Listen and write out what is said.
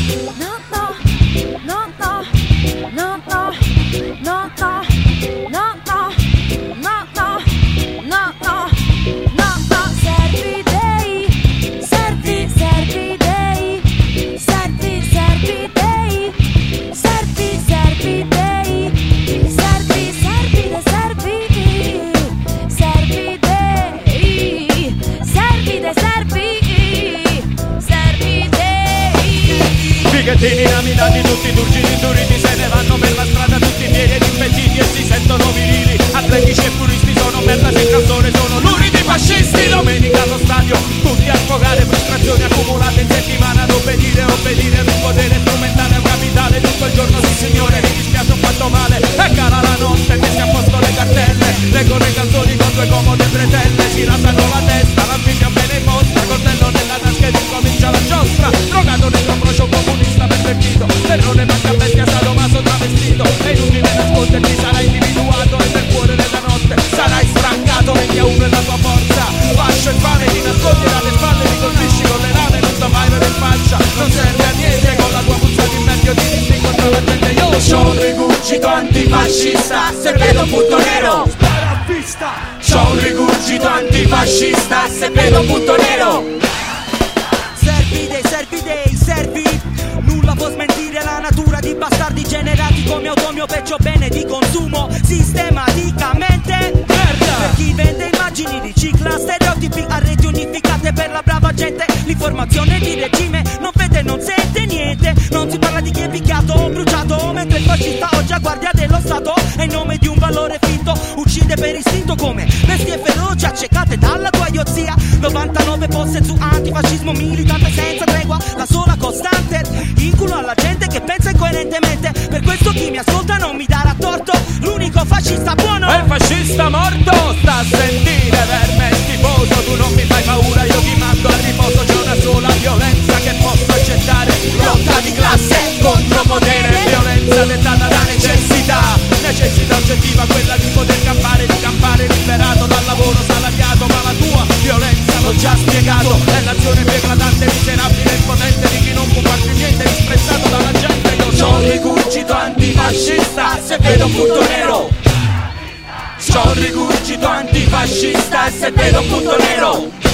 Fighettini laminati, tutti turgidi, induriti, se ne vanno per la strada tutti i piedi ed impettiti e si sentono virili. Atletici e puristi sono merda se il calzone, sono l'uniti fascisti. Domenica allo stadio, tutti a sfogare frustrazioni accumulate in settimana. Ad obbedire, non potere strumentale è un capitale. Tutto il giorno sì signore, mi dispiace un fatto male. E cara la notte, messi a posto le cartelle. Leggono i calzoni con due comode bretelle. Si rasano la testa, l'anfibia bene posta. Coltello nella tasca ed incomincia la giostra. Drogato nel procio comunista pervertito. Terrore manca bestia, sadomaso travestito. E inutile nasconderti, sarai individuato. E nel cuore della notte sarai sfrancato. Metti a uno e la tua forza. Fascio infame, ti nascondi alle spalle. Ti colpisci con le lame, non so mai in faccia. Non serve a niente, con la tua puzza di meglio ti distingo tra la gente. Io c'ho un rigurgito antifascista. Se vedo un punto nero spara a vista. C'ho un rigurgito antifascista. Se vedo un punto nero. Servi, nulla può smentire la natura di bastardi generati come automio, peggio bene di consumo sistematicamente. Merda! Per chi vende immagini, ricicla stereotipi a reti unificate per la brava gente. L'informazione di regime non vede, non sente niente. Non si parla di chi è picchiato o bruciato, mentre il fascista oggi a guardia dello Stato e in nome di un valore finto uccide per istinto come bestie feroci accecate dalla tua idiozia. 99 posse su antifascismo militante senza tregua, la sola costante. Inculo alla gente che pensa incoerentemente. Per questo chi mi ascolta non mi darà torto. L'unico fascista buono è il fascista morto. Sta a sentire verme schifoso. Tu non mi fai paura, io ti mando a riposo. C'è una sola violenza che posso accettare. Lotta di classe contro potere. Violenza dettata da necessità. Necessità oggettiva, quella di poter campare. Di campare liberato dal lavoro salariato. Ma la tua violenza l'ho già spiegato. È l'azione più eclatante, miserabile e impotente di chi non può farti niente, disprezzato dalla gente. Io c'ho un rigurgito antifascista. Se vedo un punto nero. C'ho un rigurgito antifascista. Se vedo un punto nero.